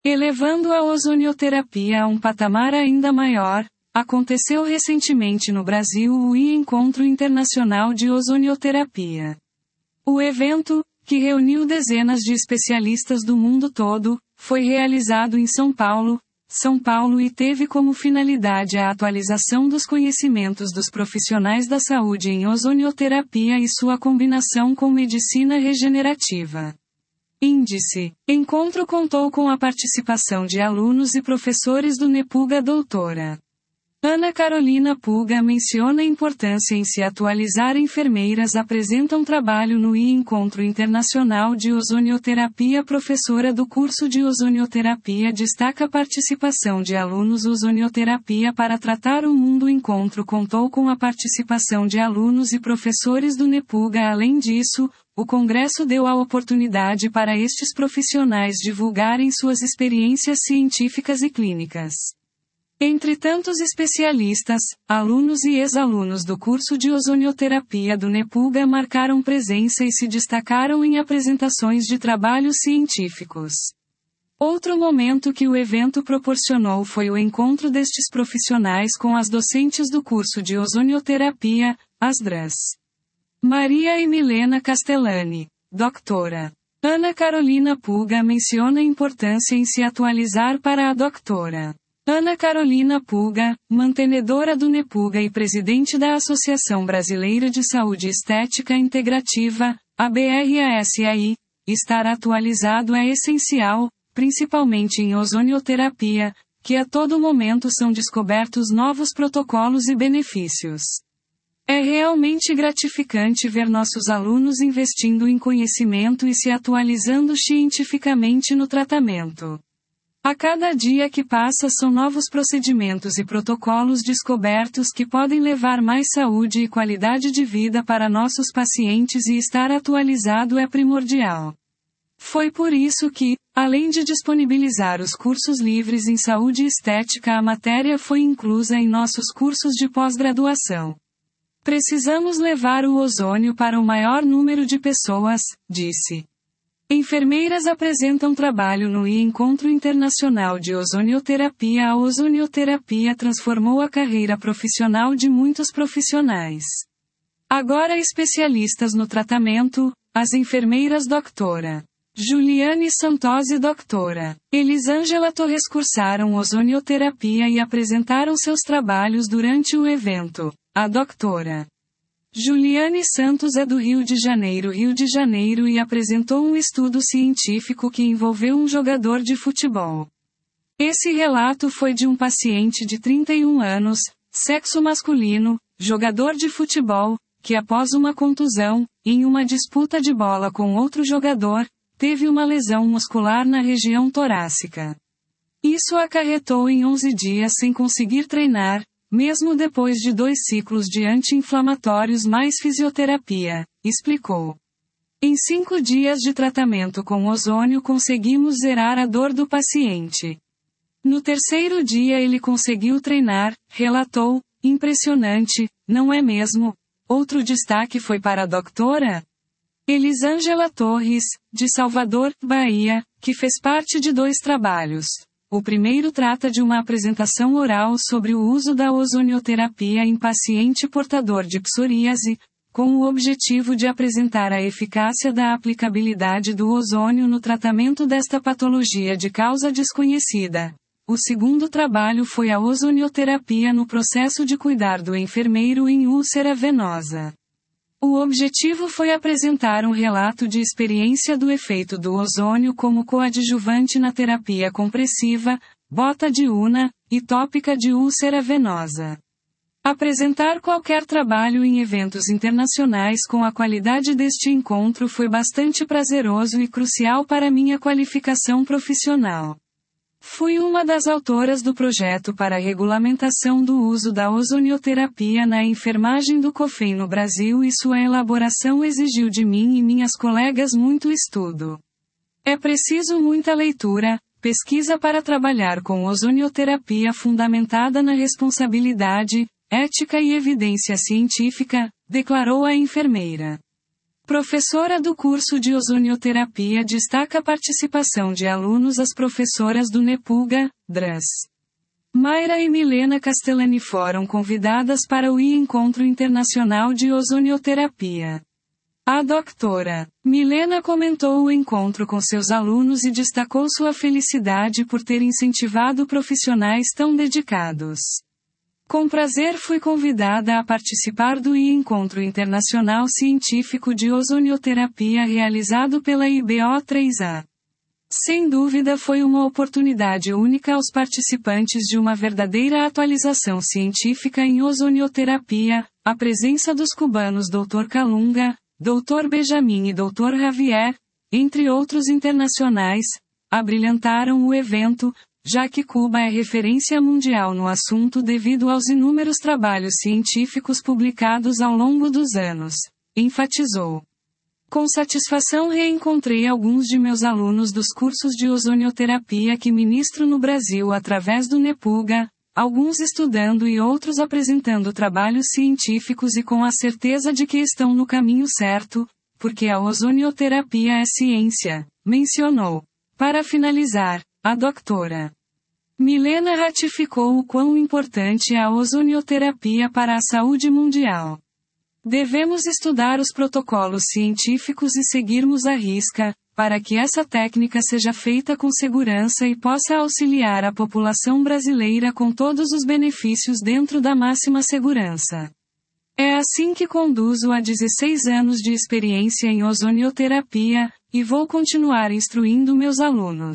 Elevando a ozonioterapia a um patamar ainda maior, aconteceu recentemente no Brasil o Encontro Internacional de Ozonioterapia. O evento, que reuniu dezenas de especialistas do mundo todo, foi realizado em São Paulo, e teve como finalidade a atualização dos conhecimentos dos profissionais da saúde em ozonioterapia e sua combinação com medicina regenerativa. Índice. Encontro contou com a participação de alunos e professores do NEPUGA. Doutora Ana Carolina Puga menciona a importância em se atualizar. Enfermeiras apresentam trabalho no Encontro Internacional de Ozonioterapia. Professora do curso de ozonioterapia destaca a participação de alunos. Ozonioterapia para tratar o mundo. O encontro contou com a participação de alunos e professores do NEPUGA. Além disso, o congresso deu a oportunidade para estes profissionais divulgarem suas experiências científicas e clínicas. Entre tantos especialistas, alunos e ex-alunos do curso de ozonioterapia do NEPUGA marcaram presença e se destacaram em apresentações de trabalhos científicos. Outro momento que o evento proporcionou foi o encontro destes profissionais com as docentes do curso de ozonioterapia, as Dras. Maria e Milena Castellani. Doutora Ana Carolina Puga menciona a importância em se atualizar. Para a doutora Ana Carolina Puga, mantenedora do NEPUGA e presidente da Associação Brasileira de Saúde Estética Integrativa, ABRASAI, estar atualizado é essencial, principalmente em ozonioterapia, que a todo momento são descobertos novos protocolos e benefícios. É realmente gratificante ver nossos alunos investindo em conhecimento e se atualizando cientificamente no tratamento. A cada dia que passa são novos procedimentos e protocolos descobertos que podem levar mais saúde e qualidade de vida para nossos pacientes, e estar atualizado é primordial. Foi por isso que, além de disponibilizar os cursos livres em saúde e estética, a matéria foi inclusa em nossos cursos de pós-graduação. Precisamos levar o ozônio para o maior número de pessoas, disse. Enfermeiras apresentam trabalho no Encontro Internacional de Ozonioterapia. A ozonioterapia transformou a carreira profissional de muitos profissionais. Agora especialistas no tratamento, as enfermeiras doutora Juliane Santos e doutora Elisângela Torres cursaram ozonioterapia e apresentaram seus trabalhos durante o evento. A doutora Juliane Santos é do Rio de Janeiro, e apresentou um estudo científico que envolveu um jogador de futebol. Esse relato foi de um paciente de 31 anos, sexo masculino, jogador de futebol, que após uma contusão, em uma disputa de bola com outro jogador, teve uma lesão muscular na região torácica. Isso acarretou em 11 dias sem conseguir treinar, mesmo depois de 2 ciclos de anti-inflamatórios mais fisioterapia, explicou. Em 5 dias de tratamento com ozônio conseguimos zerar a dor do paciente. No 3º dia ele conseguiu treinar, relatou. Impressionante, não é mesmo? Outro destaque foi para a doutora Elisângela Torres, de Salvador, Bahia, que fez parte de 2 trabalhos. O primeiro trata de uma apresentação oral sobre o uso da ozonioterapia em paciente portador de psoríase, com o objetivo de apresentar a eficácia da aplicabilidade do ozônio no tratamento desta patologia de causa desconhecida. O segundo trabalho foi a ozonioterapia no processo de cuidar do enfermeiro em úlcera venosa. O objetivo foi apresentar um relato de experiência do efeito do ozônio como coadjuvante na terapia compressiva, bota diurna, e tópica de úlcera venosa. Apresentar qualquer trabalho em eventos internacionais com a qualidade deste encontro foi bastante prazeroso e crucial para minha qualificação profissional. Fui uma das autoras do projeto para a regulamentação do uso da ozonioterapia na enfermagem do COFEM no Brasil, e sua elaboração exigiu de mim e minhas colegas muito estudo. É preciso muita leitura, pesquisa para trabalhar com ozonioterapia fundamentada na responsabilidade, ética e evidência científica, declarou a enfermeira. Professora do curso de ozonioterapia destaca a participação de alunos. As professoras do NEPUGA, Dras. Mayra e Milena Castellani foram convidadas para o Encontro Internacional de Ozonioterapia. A doutora Milena comentou o encontro com seus alunos e destacou sua felicidade por ter incentivado profissionais tão dedicados. Com prazer fui convidada a participar do Encontro Internacional Científico de Ozonioterapia realizado pela IBO3A. Sem dúvida foi uma oportunidade única aos participantes de uma verdadeira atualização científica em ozonioterapia. A presença dos cubanos Dr. Calunga, Dr. Benjamin e Dr. Javier, entre outros internacionais, abrilhantaram o evento, já que Cuba é referência mundial no assunto devido aos inúmeros trabalhos científicos publicados ao longo dos anos, enfatizou. Com satisfação reencontrei alguns de meus alunos dos cursos de ozonioterapia que ministro no Brasil através do NEPUGA, alguns estudando e outros apresentando trabalhos científicos e com a certeza de que estão no caminho certo, porque a ozonioterapia é ciência, mencionou. Para finalizar, a doutora Milena ratificou o quão importante é a ozonioterapia para a saúde mundial. Devemos estudar os protocolos científicos e seguirmos à risca, para que essa técnica seja feita com segurança e possa auxiliar a população brasileira com todos os benefícios dentro da máxima segurança. É assim que conduzo há 16 anos de experiência em ozonioterapia, e vou continuar instruindo meus alunos.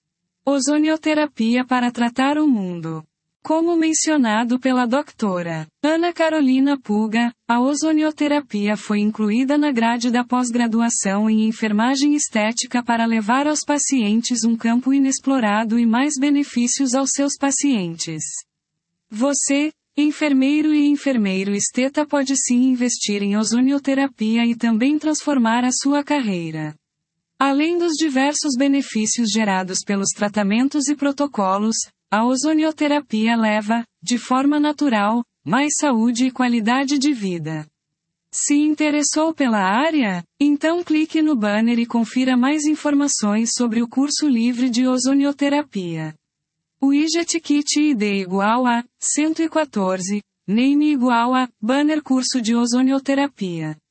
Ozonioterapia para tratar o mundo. Como mencionado pela doutora Ana Carolina Puga, a ozonioterapia foi incluída na grade da pós-graduação em enfermagem estética para levar aos pacientes um campo inexplorado e mais benefícios aos seus pacientes. Você, enfermeiro e enfermeiro esteta, pode sim investir em ozonioterapia e também transformar a sua carreira. Além dos diversos benefícios gerados pelos tratamentos e protocolos, a ozonioterapia leva, de forma natural, mais saúde e qualidade de vida. Se interessou pela área? Então clique no banner e confira mais informações sobre o curso livre de ozonioterapia. Widget Kit ID igual a 114, Name igual a Banner Curso de Ozonioterapia.